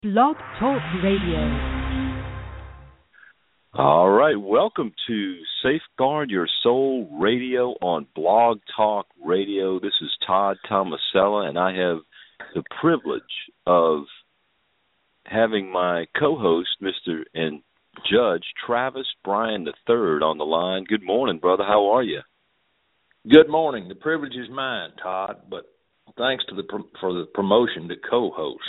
Blog Talk Radio. All right, welcome to Safeguard Your Soul Radio on Blog Talk Radio. This is Todd Tomasella, and I have the privilege of having my co-host, Mr. and Judge Travis Bryan III on the line. Good morning, brother. How are you? Good morning. The privilege is mine, Todd, but thanks to for the promotion to co-host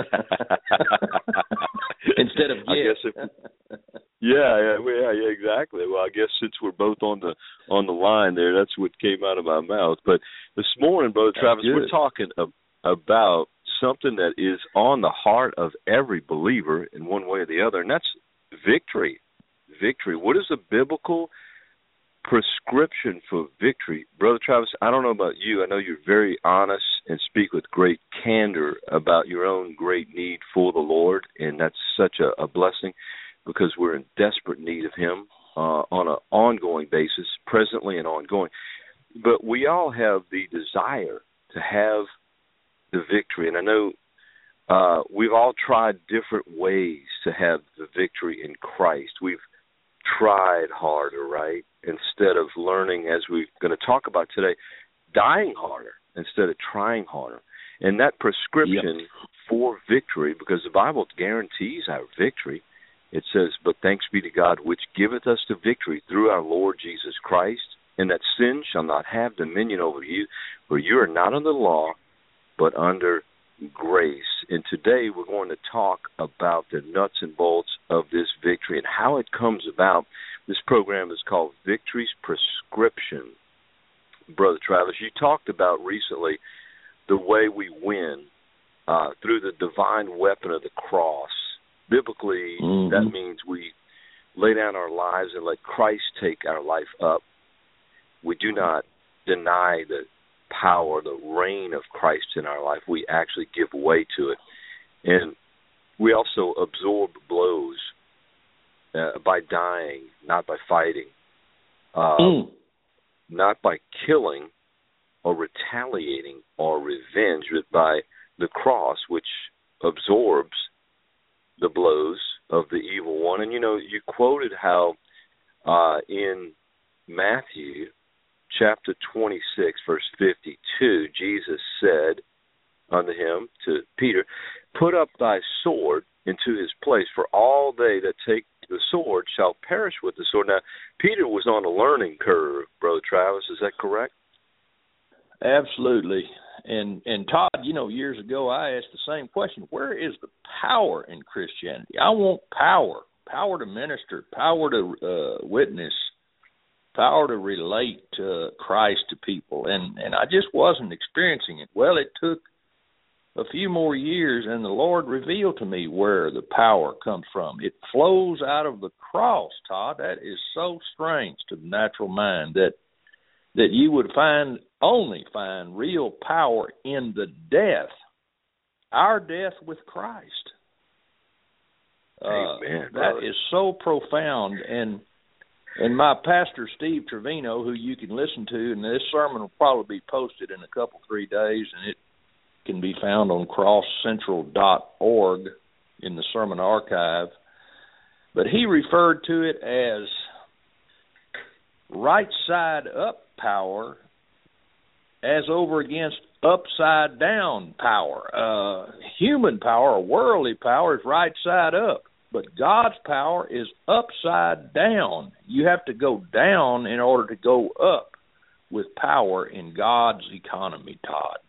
instead of Yeah, exactly. Well, I guess since we're both on the line there, that's what came out of my mouth. But this morning, Brother Travis, we're talking about something that is on the heart of every believer in one way or the other, and that's victory. Victory. What is a biblical prescription for victory? Brother Travis, I don't know about you. I know you're very honest and speak with great candor about your own great need for the Lord, and that's such a blessing because we're in desperate need of Him on an ongoing basis, presently and ongoing. But we all have the desire to have the victory, and I know we've all tried different ways to have the victory in Christ. We've tried harder, right? Instead of learning, as we're going to talk about today, dying harder instead of trying harder. And that prescription for victory, because the Bible guarantees our victory, it says, "But thanks be to God, which giveth us the victory through our Lord Jesus Christ, and that sin shall not have dominion over you, for you are not under the law, but under grace." And today we're going to talk about the nuts and bolts of this victory and how it comes about. This program is called Victory's Prescription. Brother Travis, you talked about recently the way we win through the divine weapon of the cross. Biblically, that means we lay down our lives and let Christ take our life up. We do not deny the power, the reign of Christ in our life. We actually give way to it. And we also absorb blows by dying, not by fighting, not by killing or retaliating or revenge, but by the cross, which absorbs the blows of the evil one. And, you know, you quoted how in Matthew chapter 26, verse 52, Jesus said unto him, to Peter, "Put up thy sword into his place, for all they that take the sword shall perish with the sword." Now, Peter was on a learning curve, Brother Travis, is that correct? Absolutely. And Todd, you know, years ago I asked the same question. Where is the power in Christianity? I want power to minister, power to witness, power to relate Christ to people, and I just wasn't experiencing it. Well, it took a few more years, and the Lord revealed to me where the power comes from. It flows out of the cross, Todd. That is so strange to the natural mind that you would only find real power in the death, our death with Christ. Amen. That is so profound, and my pastor, Steve Trevino, who you can listen to, and this sermon will probably be posted in a couple, 3 days, and it can be found on crosscentral.org in the sermon archive. But he referred to it as right side up power as over against upside down power. Human power or worldly power is right side up. But God's power is upside down. You have to go down in order to go up with power in God's economy, Todd.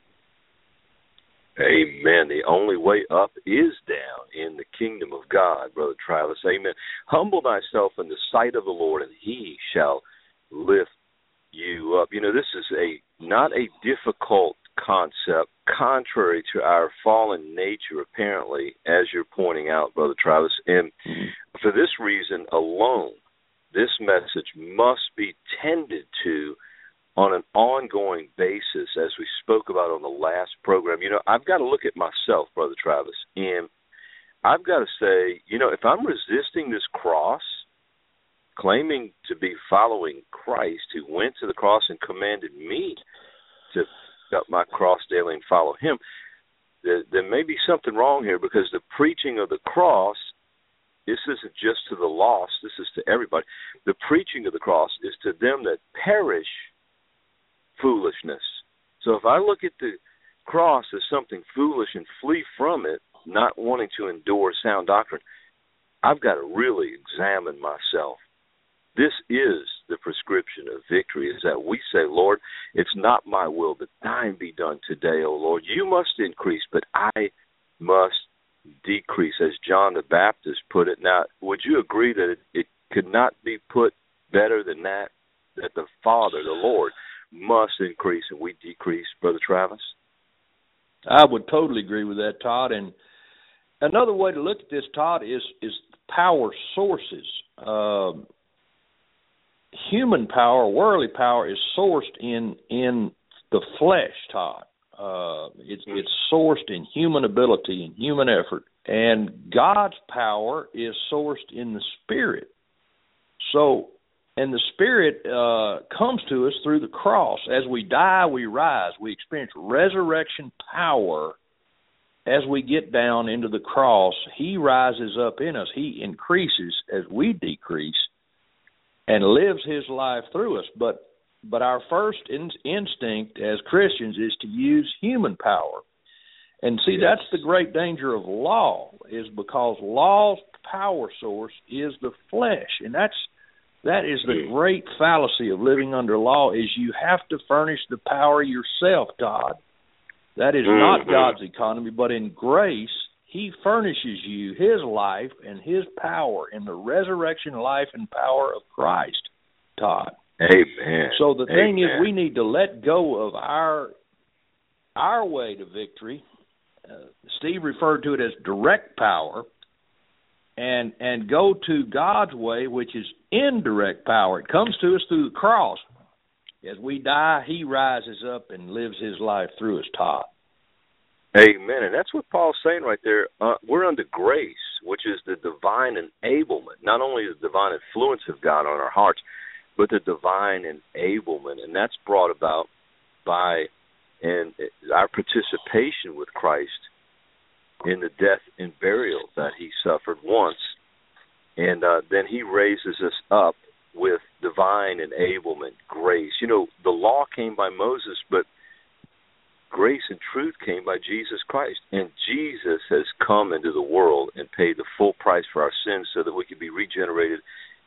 Amen. The only way up is down in the kingdom of God, Brother Travis. Amen. Humble thyself in the sight of the Lord, and He shall lift you up. You know, this is not a difficult concept, contrary to our fallen nature, apparently, as you're pointing out, Brother Travis. And for this reason alone, this message must be tended to on an ongoing basis, as we spoke about on the last program. You know, I've got to look at myself, Brother Travis, and I've got to say, you know, if I'm resisting this cross, claiming to be following Christ, who went to the cross and commanded me to pick up my cross daily and follow Him, there may be something wrong here, because the preaching of the cross, this isn't just to the lost, this is to everybody. The preaching of the cross is to them that perish foolishness. So if I look at the cross as something foolish and flee from it, not wanting to endure sound doctrine, I've got to really examine myself. This is the prescription of victory, is that we say, Lord, it's not my will, but thine be done today, O Lord. You must increase, but I must decrease, as John the Baptist put it. Now, would you agree that it could not be put better than that the Father, the Lord, must increase and we decrease, Brother Travis? I would totally agree with that, Todd. And another way to look at this, Todd, is power sources. Human power, worldly power, is sourced in the flesh, Todd. It's sourced in human ability and human effort. And God's power is sourced in the Spirit. And the Spirit comes to us through the cross. As we die, we rise. We experience resurrection power as we get down into the cross. He rises up in us. He increases as we decrease and lives his life through us. But our first instinct as Christians is to use human power. And see, that's the great danger of law, is because law's power source is the flesh. And that is the great fallacy of living under law, is you have to furnish the power yourself, Todd. That is not God's economy, but in grace, he furnishes you his life and his power in the resurrection life and power of Christ, Todd. Amen. So the thing is, we need to let go of our way to victory. Steve referred to it as direct power, and go to God's way, which is indirect power. It comes to us through the cross. As we die, he rises up and lives his life through us, Todd. Amen. And that's what Paul's saying right there. We're under grace, which is the divine enablement, not only the divine influence of God on our hearts, but the divine enablement. And that's brought about by our participation with Christ in the death and burial that he suffered once. And then he raises us up with divine enablement, grace. You know, the law came by Moses, but grace and truth came by Jesus Christ. And Jesus has come into the world and paid the full price for our sins so that we can be regenerated,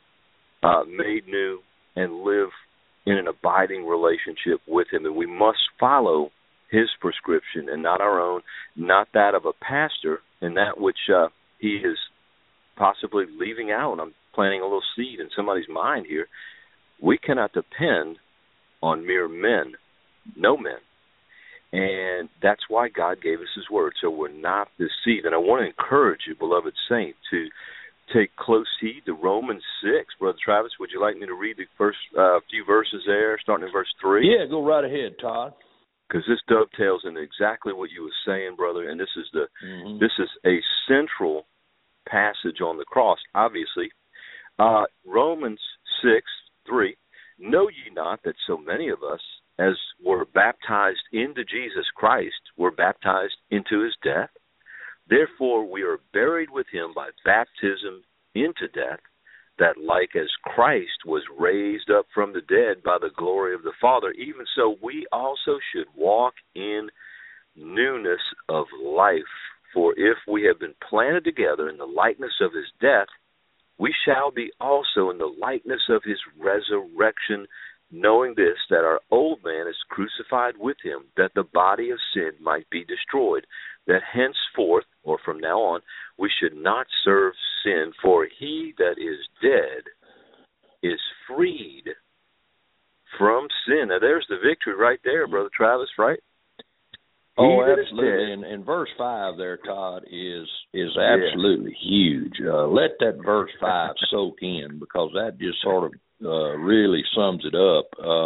made new, and live in an abiding relationship with him. And we must follow his prescription and not our own, not that of a pastor, and that which he is possibly leaving out. I'm planting a little seed in somebody's mind here. We cannot depend on mere men, no men. And that's why God gave us his word, so we're not deceived. And I want to encourage you, beloved saint, to take close heed to Romans 6. Brother Travis, would you like me to read the first few verses there, starting in verse 3? Yeah, go right ahead, Todd. Because this dovetails into exactly what you were saying, brother, and this is this is a central passage on the cross, obviously. Romans 6:3. Know ye not that so many of us, as were baptized into Jesus Christ, were baptized into his death? Therefore we are buried with him by baptism into death, that like as Christ was raised up from the dead by the glory of the Father, even so we also should walk in newness of life. For if we have been planted together in the likeness of his death, we shall be also in the likeness of his resurrection, knowing this, that our old man is crucified with him, that the body of sin might be destroyed, that henceforth, or from now on, we should not serve sin, for he that is dead is freed from sin. Now there's the victory right there, Brother Travis, right? Oh, absolutely. And verse 5 there, Todd, is absolutely huge. Let that verse 5 soak in, because that just sort of really sums it up.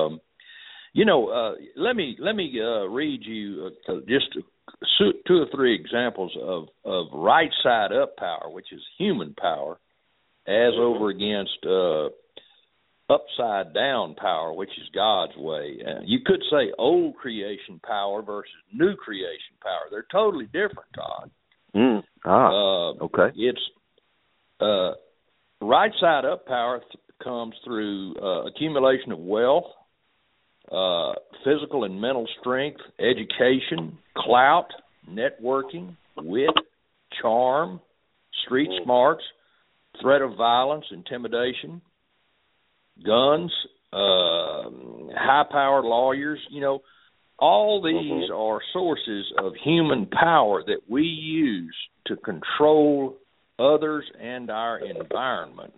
Let me read you just 2 or 3 examples of right side up power, which is human power, as over against upside down power, which is God's way. You could say old creation power versus new creation power. They're totally different, Todd. Okay. It's right side up power comes through accumulation of wealth, physical and mental strength, education, clout, networking, wit, charm, street smarts, threat of violence, intimidation, guns, high-powered lawyers. You know, all these are sources of human power that we use to control others and our environment.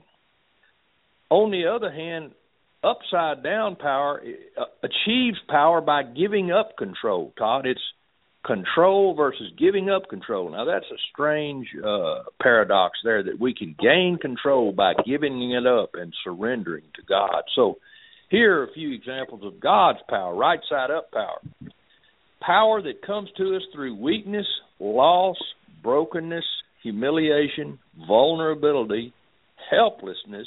On the other hand, upside-down power achieves power by giving up control, Todd. It's control versus giving up control. Now, that's a strange paradox there, that we can gain control by giving it up and surrendering to God. So here are a few examples of God's power, right-side-up power. Power that comes to us through weakness, loss, brokenness, humiliation, vulnerability, helplessness,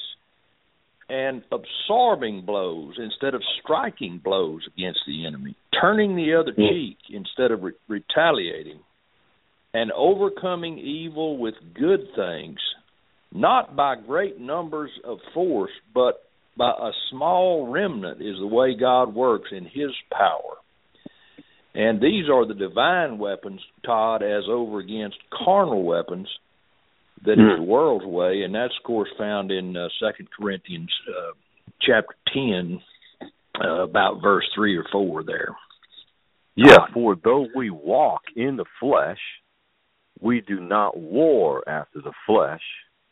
and absorbing blows instead of striking blows against the enemy, turning the other cheek instead of retaliating, and overcoming evil with good things, not by great numbers of force, but by a small remnant is the way God works in His power. And these are the divine weapons, Todd, as over against carnal weapons that is the world's way, and that's, of course, found in 2 Corinthians chapter 10, about verse 3 or 4 there. Yeah, for though we walk in the flesh, we do not war after the flesh.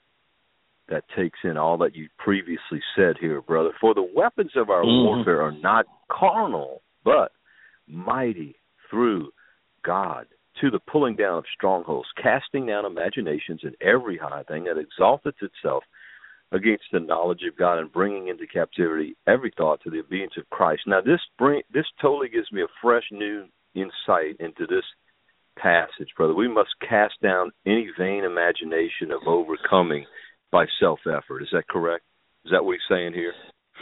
That takes in all that you previously said here, brother. For the weapons of our warfare are not carnal, but mighty through God, to the pulling down of strongholds, casting down imaginations and every high thing that exalteth itself against the knowledge of God, and bringing into captivity every thought to the obedience of Christ. Now, this totally gives me a fresh new insight into this passage, brother. We must cast down any vain imagination of overcoming by self-effort. Is that correct? Is that what he's saying here?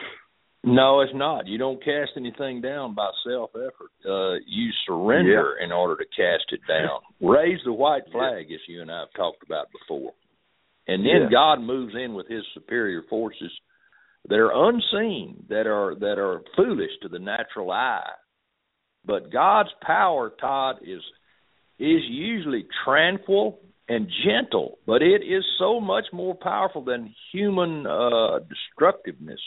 No, it's not. You don't cast anything down by self-effort. You surrender in order to cast it down. Raise the white flag, as you and I have talked about before. And then God moves in with His superior forces that are unseen, that are foolish to the natural eye. But God's power, Todd, is usually tranquil and gentle, but it is so much more powerful than human destructiveness.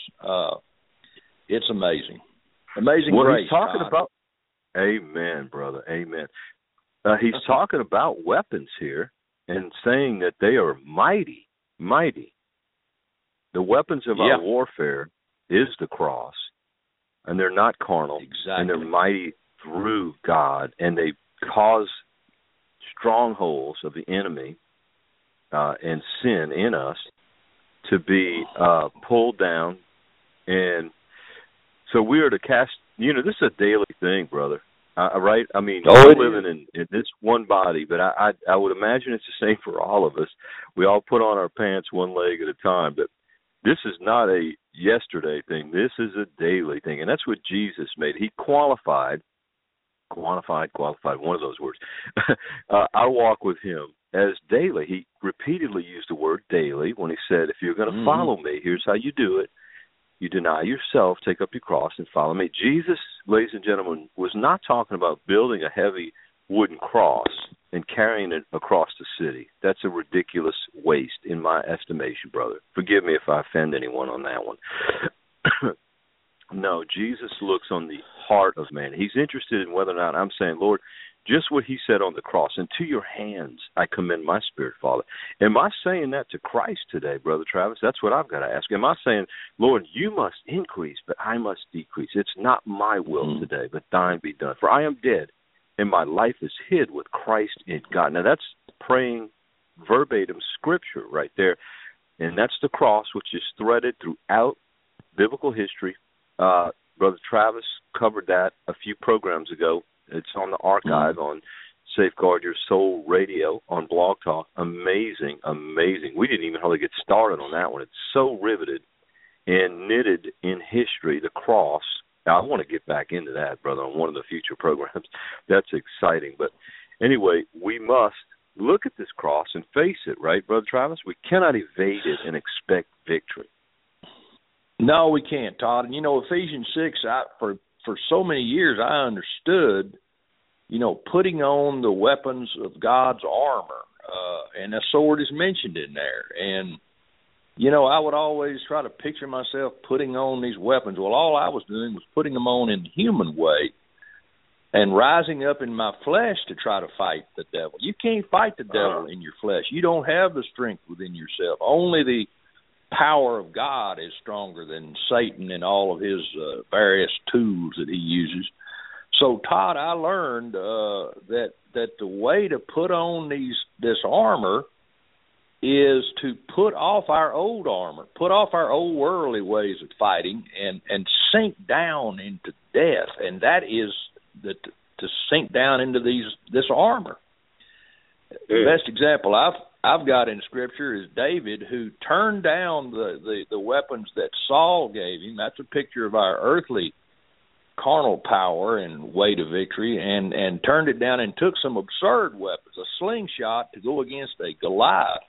It's amazing. Amazing grace. He's talking about, amen, brother, amen. He's talking about weapons here and saying that they are mighty, mighty. The weapons of our warfare is the cross, and they're not carnal, and they're mighty through God, and they cause strongholds of the enemy and sin in us to be pulled down. And so we are to cast, this is a daily thing, brother, right? I mean, we're living in this one body, but I would imagine it's the same for all of us. We all put on our pants one leg at a time, but this is not a yesterday thing. This is a daily thing, and that's what Jesus made. He qualified, one of those words, our walk with Him as daily. He repeatedly used the word daily when He said, if you're going to follow me, here's how you do it. You deny yourself, take up your cross, and follow me. Jesus, ladies and gentlemen, was not talking about building a heavy wooden cross and carrying it across the city. That's a ridiculous waste in my estimation, brother. Forgive me if I offend anyone on that one. No, Jesus looks on the heart of man. He's interested in whether or not I'm saying, Lord, just what He said on the cross, and to your hands I commend my spirit, Father. Am I saying that to Christ today, Brother Travis? That's what I've got to ask. Am I saying, Lord, you must increase, but I must decrease? It's not my will today, but thine be done. For I am dead, and my life is hid with Christ in God. Now, that's praying verbatim scripture right there, and that's the cross, which is threaded throughout biblical history. Brother Travis covered that a few programs ago. It's on the archive on Safeguard Your Soul Radio on Blog Talk. Amazing, amazing. We didn't even hardly get started on that one. It's so riveted and knitted in history, the cross. Now, I want to get back into that, brother, on one of the future programs. That's exciting. But anyway, we must look at this cross and face it, right, Brother Travis? We cannot evade it and expect victory. No, we can't, Todd. And, Ephesians 6, for so many years I understood, putting on the weapons of God's armor, and a sword is mentioned in there. And, I would always try to picture myself putting on these weapons. Well, all I was doing was putting them on in the human way and rising up in my flesh to try to fight the devil. You can't fight the devil in your flesh. You don't have the strength within yourself. Only the power of God is stronger than Satan and all of his various tools that he uses. So, Todd, I learned that the way to put on this armor is to put off our old armor, put off our old worldly ways of fighting, and sink down into death. And that is to sink down into this armor. The best example I've got in Scripture is David, who turned down the weapons that Saul gave him. That's a picture of our earthly carnal power and way to victory, and turned it down and took some absurd weapons, a slingshot to go against a Goliath,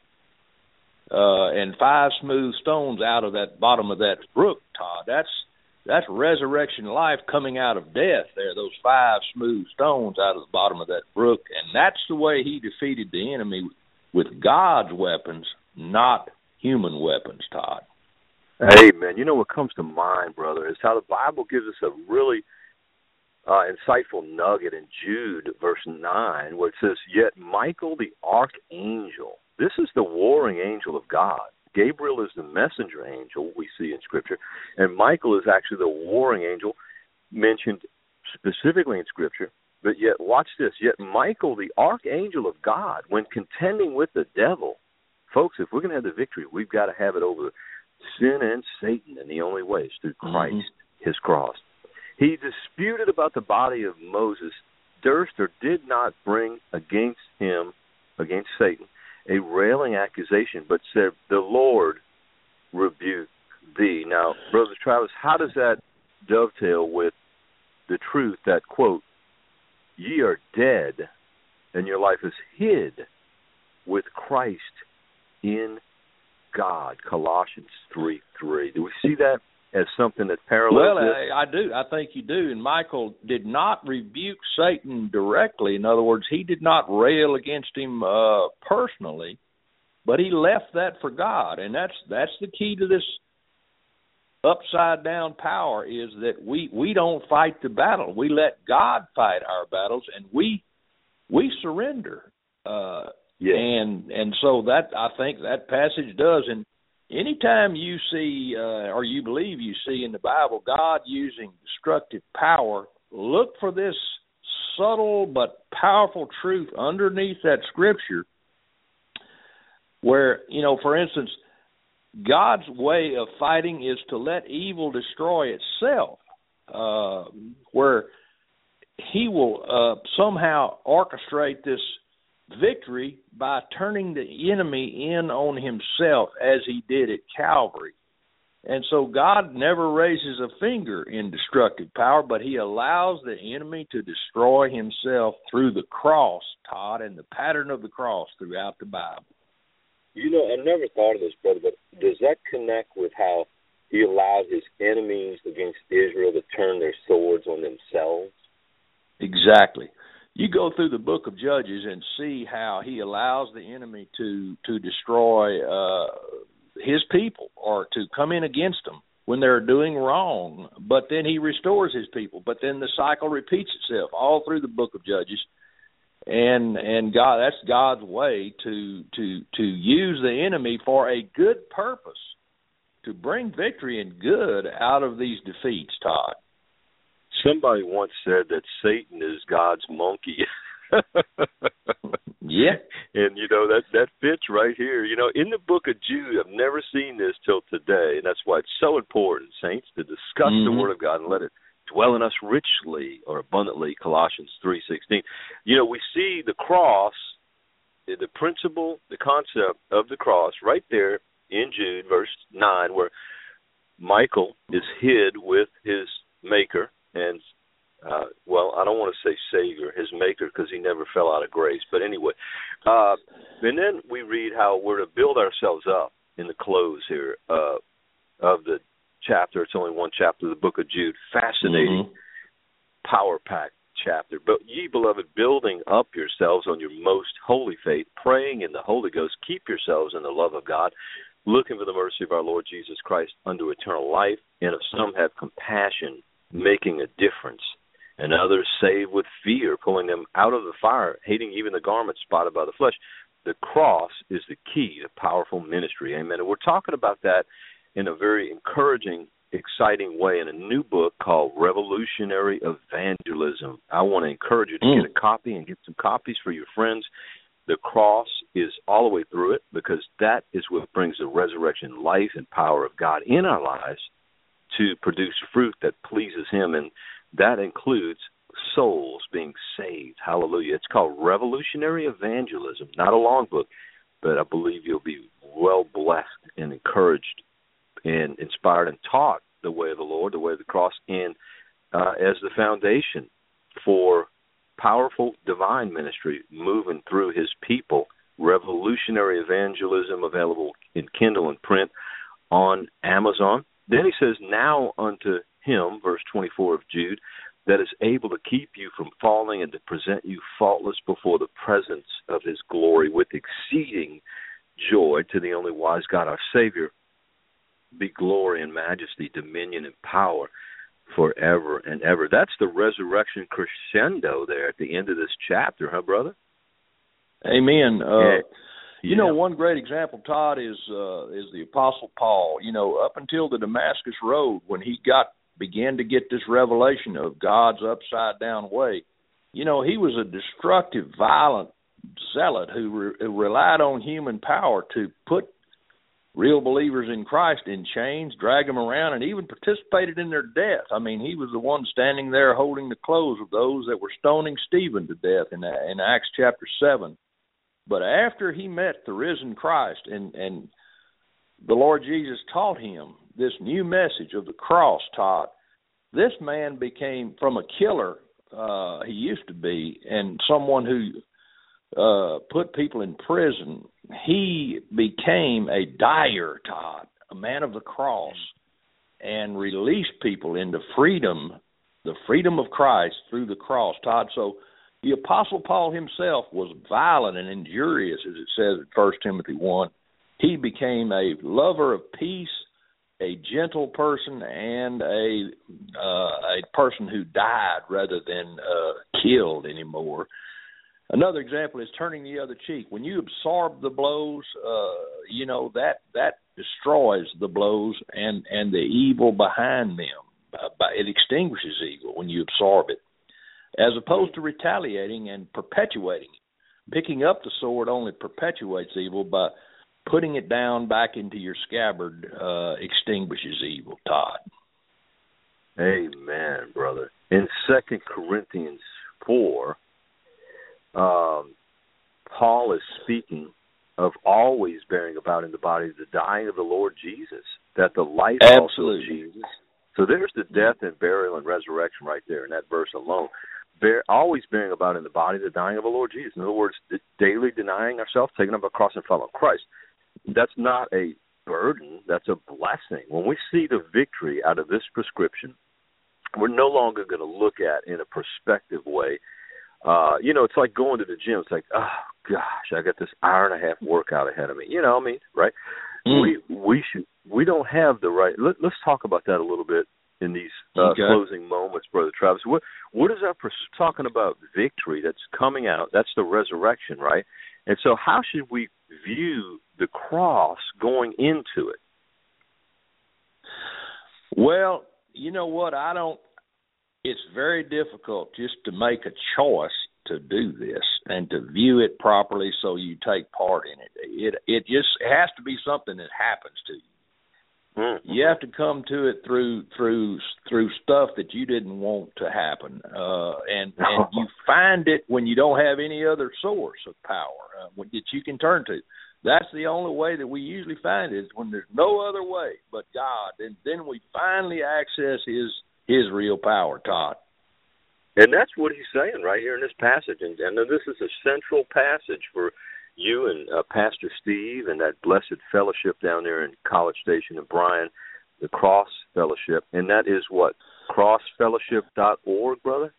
and 5 smooth stones out of that bottom of that brook, Todd. That's resurrection life coming out of death there, those 5 smooth stones out of the bottom of that brook. And that's the way he defeated the enemy, with God's weapons, not human weapons, Todd. Amen. What comes to mind, brother, is how the Bible gives us a really insightful nugget in Jude, verse 9, where it says, "Yet Michael the archangel," this is the warring angel of God. Gabriel is the messenger angel we see in Scripture, and Michael is actually the warring angel mentioned specifically in Scripture. But yet, watch this, "Yet Michael, the archangel of God, when contending with the devil," folks, if we're going to have the victory, we've got to have it over sin and Satan, and the only way is through Christ, his cross. "He disputed about the body of Moses, durst or did not bring against Satan, a railing accusation, but said, the Lord rebuke thee." Now, Brother Travis, how does that dovetail with the truth that, quote, "Ye are dead, and your life is hid with Christ in God," Colossians 3:3. Do we see that as something that parallels this? Well, I do. I think you do. And Michael did not rebuke Satan directly. In other words, he did not rail against him personally, but he left that for God. And that's the key to this upside down power, is that we don't fight the battle. We let God fight our battles, and we surrender. And so that, I think that passage does. And anytime you see, or you believe you see in the Bible, God using destructive power, look for this subtle but powerful truth underneath that Scripture where, for instance, God's way of fighting is to let evil destroy itself, where he will somehow orchestrate this victory by turning the enemy in on himself, as he did at Calvary. And so God never raises a finger in destructive power, but he allows the enemy to destroy himself through the cross, Todd, and the pattern of the cross throughout the Bible. I never thought of this, brother, but does that connect with how he allowed his enemies against Israel to turn their swords on themselves? Exactly. You go through the book of Judges and see how he allows the enemy to destroy his people, or to come in against them when they're doing wrong. But then he restores his people. But then the cycle repeats itself all through the book of Judges. And God, that's God's way to use the enemy for a good purpose, to bring victory and good out of these defeats, Todd. Somebody once said that Satan is God's monkey. Yeah. And, that fits right here. In the book of Jude, I've never seen this till today, and that's why it's so important, saints, to discuss the Word of God and let it dwell in us richly or abundantly, Colossians 3:16. We see the cross, the principle, the concept of the cross right there in Jude, verse 9, where Michael is hid with his maker and, I don't want to say Savior, his maker, because he never fell out of grace. But anyway, and then we read how we're to build ourselves up in the close here of the chapter. It's only one chapter of the book of Jude. Fascinating, power-packed chapter. But ye, beloved, building up yourselves on your most holy faith, praying in the Holy Ghost, keep yourselves in the love of God, looking for the mercy of our Lord Jesus Christ unto eternal life, and if some have compassion, making a difference, and others save with fear, pulling them out of the fire, hating even the garment spotted by the flesh. The cross is the key to powerful ministry. Amen. And we're talking about that in a very encouraging, exciting way in a new book called Revolutionary Evangelism. I want to encourage you to get a copy and get some copies for your friends. The cross is all the way through it, because that is what brings the resurrection life and power of God in our lives to produce fruit that pleases Him, and that includes souls being saved. Hallelujah. It's called Revolutionary Evangelism. Not a long book, but I believe you'll be well blessed and encouraged and inspired and taught the way of the Lord, the way of the cross, and as the foundation for powerful divine ministry moving through His people. Revolutionary Evangelism, available in Kindle and print on Amazon. Then he says, now unto Him, verse 24 of Jude, that is able to keep you from falling and to present you faultless before the presence of His glory with exceeding joy, to the only wise God our Savior, be glory and majesty, dominion and power forever and ever. That's the resurrection crescendo there at the end of this chapter, huh, brother? Amen. You know, one great example, Todd, is the Apostle Paul. You know, up until the Damascus Road, when he began to get this revelation of God's upside-down way, you know, he was a destructive, violent zealot who relied on human power to put real believers in Christ in chains, drag them around, and even participated in their death. I mean, he was the one standing there holding the clothes of those that were stoning Stephen to death in Acts chapter 7. But after he met the risen Christ and the Lord Jesus taught him this new message of the cross, Todd, this man became, from a killer he used to be, and someone who put people in prison, he became a dyer, Todd, a man of the cross, and released people into freedom, the freedom of Christ through the cross, Todd. So the Apostle Paul himself was violent and injurious, as it says in 1 Timothy 1. He became a lover of peace, a gentle person, and a person who died rather than killed anymore. Another example is turning the other cheek. When you absorb the blows, you know, that destroys the blows and the evil behind them. It extinguishes evil when you absorb it, as opposed to retaliating and perpetuating it. Picking up the sword only perpetuates evil, but putting it down back into your scabbard extinguishes evil, Todd. Amen, brother. In 2 Corinthians 4, Paul is speaking of always bearing about in the body the dying of the Lord Jesus, that the life also of Jesus. So there's the death and burial and resurrection right there in that verse alone. Always bearing about in the body the dying of the Lord Jesus. In other words, daily denying ourselves, taking up a cross and following Christ. That's not a burden. That's a blessing. When we see the victory out of this prescription, we're no longer going to look at in a perspective way. You know, it's like going to the gym. It's like, oh, gosh, I got this hour-and-a-half workout ahead of me. You know what I mean, right? We don't have the right. Let's talk about that a little bit in these closing moments, Brother Travis. What is our talking about victory that's coming out? That's the resurrection, right? And so how should we view the cross going into it? Well, you know what? It's very difficult just to make a choice to do this and to view it properly so you take part in it. It has to be something that happens to you. Mm-hmm. You have to come to it through stuff that you didn't want to happen, and you find it when you don't have any other source of power that you can turn to. That's the only way that we usually find it, is when there's no other way but God. And then we finally access his real power, Todd. And that's what he's saying right here in this passage. And this is a central passage for you and Pastor Steve and that blessed fellowship down there in College Station and Bryan, the Cross Fellowship. And that is what? crossfellowship.org, brother?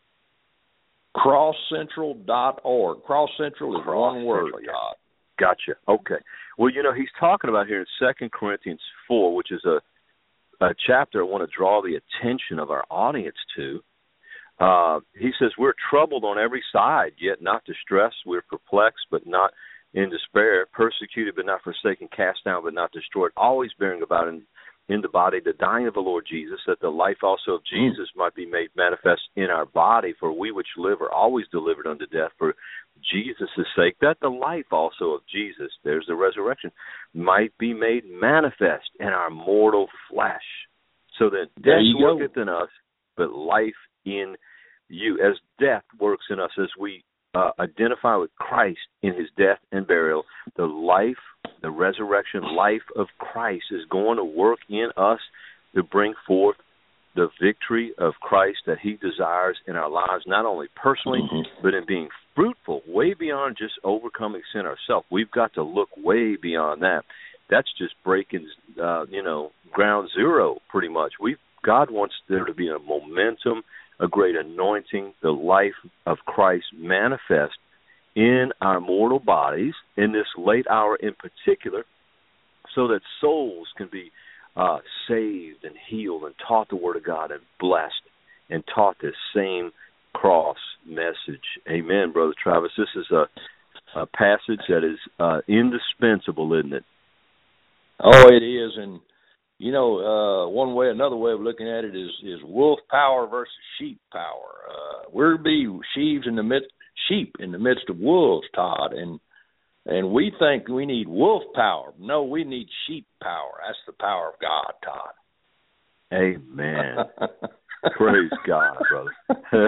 crosscentral.org. Cross Central is one word, Todd. Gotcha. Okay. Well, he's talking about here in 2 Corinthians 4, which is a chapter I want to draw the attention of our audience to. He says, we're troubled on every side, yet not distressed. We're perplexed, but not in despair. Persecuted, but not forsaken. Cast down, but not destroyed. Always bearing about in the body the dying of the Lord Jesus, that the life also of Jesus might be made manifest in our body. For we which live are always delivered unto death for Jesus' sake, that the life also of Jesus, there's the resurrection, might be made manifest in our mortal flesh. So that death worketh in us, but life in you. As death works in us, as we identify with Christ in his death and burial, the life, the resurrection life of Christ is going to work in us to bring forth the victory of Christ that he desires in our lives, not only personally, but in being fruitful, way beyond just overcoming sin ourselves. We've got to look way beyond that. That's just breaking, ground zero, pretty much. God wants there to be a momentum, a great anointing, the life of Christ manifest in our mortal bodies in this late hour in particular, so that souls can be saved and healed and taught the Word of God and blessed and taught this same cross message. Amen, Brother Travis. This is a passage that is indispensable, isn't it? Oh, it is. And, another way of looking at it is wolf power versus sheep power. We're to be sheep in the midst of wolves, Todd, and we think we need wolf power. No, we need sheep power. That's the power of God, Todd. Amen. Praise God, brother.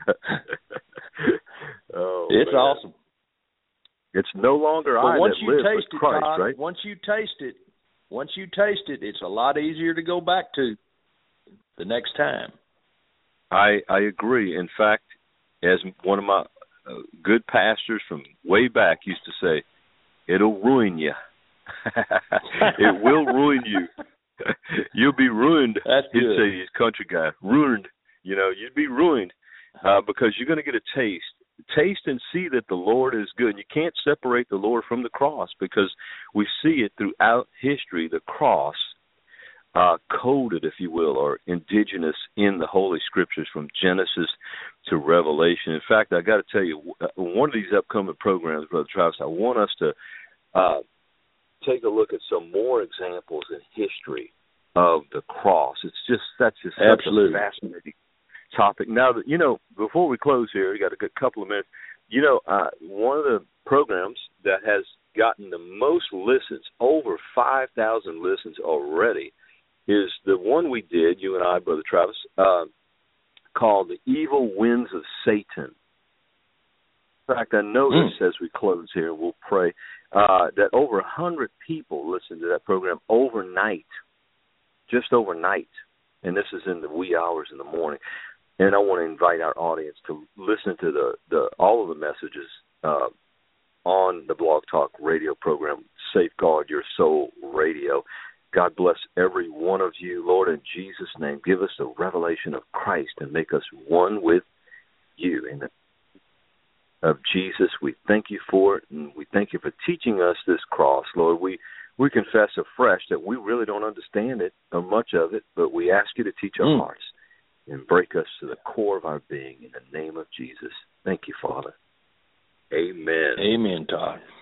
It's man. Awesome. It's no longer I that live, but Christ, Todd, right? Once you taste it, it's a lot easier to go back to the next time. I agree. In fact, as one of my good pastors from way back used to say, it'll ruin you. It will ruin you. You'll be ruined. That's good. He'd say, he's a country guy, ruined. You'd be ruined because you're going to get a taste. Taste and see that the Lord is good. You can't separate the Lord from the cross, because we see it throughout history, the cross coded, if you will, or indigenous in the Holy Scriptures from Genesis to Revelation. In fact, I got to tell you, one of these upcoming programs, Brother Travis, I want us to take a look at some more examples in history of the cross. That's just such a fascinating topic. Now, before we close here, we got a good couple of minutes. One of the programs that has gotten the most listens, over 5,000 listens already, is the one we did, you and I, Brother Travis, called The Evil Winds of Satan. In fact, I noticed as we close here, we'll pray, that over 100 people listened to that program overnight, just overnight. And this is in the wee hours in the morning. And I want to invite our audience to listen to all of the messages on the Blog Talk radio program, Safeguard Your Soul Radio. God bless every one of you, Lord, in Jesus' name. Give us the revelation of Christ and make us one with you. In the of Jesus, we thank you for it, and we thank you for teaching us this cross, Lord. We confess afresh that we really don't understand it or much of it, but we ask you to teach our hearts and break us to the core of our being in the name of Jesus. Thank you, Father. Amen. Amen, Todd.